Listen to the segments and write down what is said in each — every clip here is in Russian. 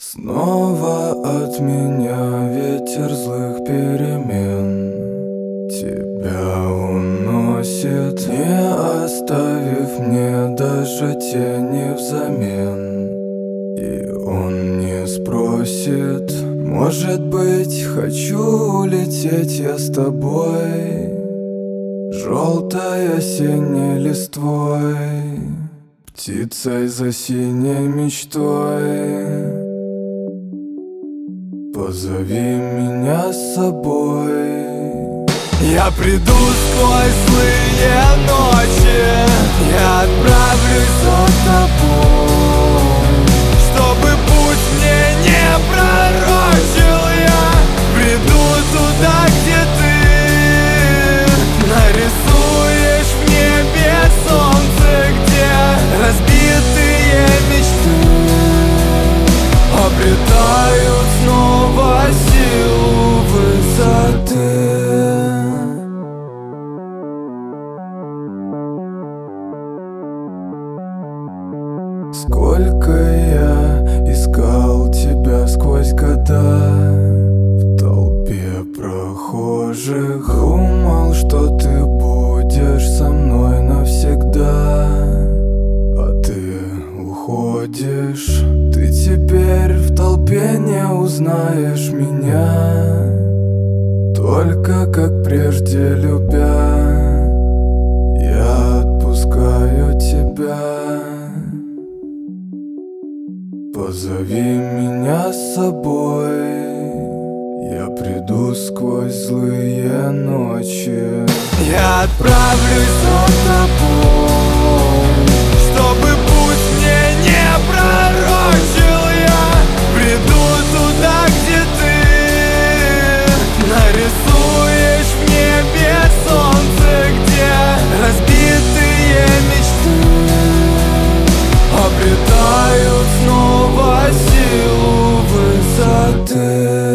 Снова от меня ветер злых перемен тебя уносит, не оставив мне даже тени взамен. И он не спросит, может быть, хочу улететь я с тобой, желтой осенней листвой, птицей за синей мечтой. Позови меня с собой. Я приду сквозь злые ночи, я отправлюсь за тобой, чтобы путь мне не пророчил. Я приду туда, где ты нарисуешь в небе солнце, где разбитые мечты обретают снова силу высоты. Сколько я искал тебя сквозь года в толпе прохожих, думал, что ты будешь со мной навсегда, а ты уходишь. Ты теперь в толпе не узнаешь меня, только как прежде любя, я отпускаю тебя. Позови меня с собой, я приду сквозь злые ночи. Я отправлюсь за тобой, чтобы путь мне не пророчил. Я приду туда, где ты нарисуешь в небе солнце, где разбитые мечты обретают снова силу высоты.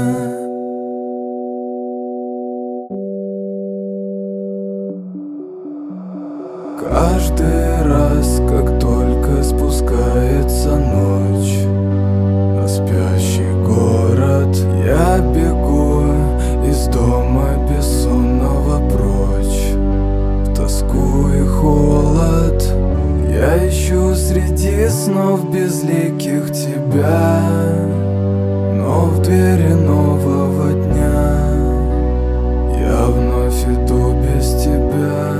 Каждый раз, как только спускается ночь на спящий город, я бегу из дома бессонного прочь в тоску и холод. Я ищу среди снов безликих тебя, но в двери нового дня я вновь иду без тебя.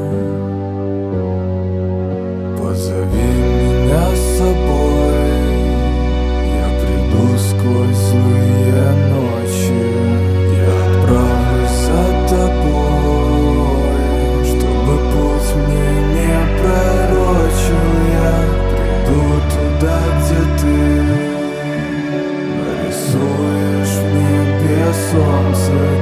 Позови меня с собой, я приду сквозь злые ночи. Я отправлюсь за тобой, чтобы путь мне не пророчил. Я приду туда, где ты нарисуешь в небе солнце,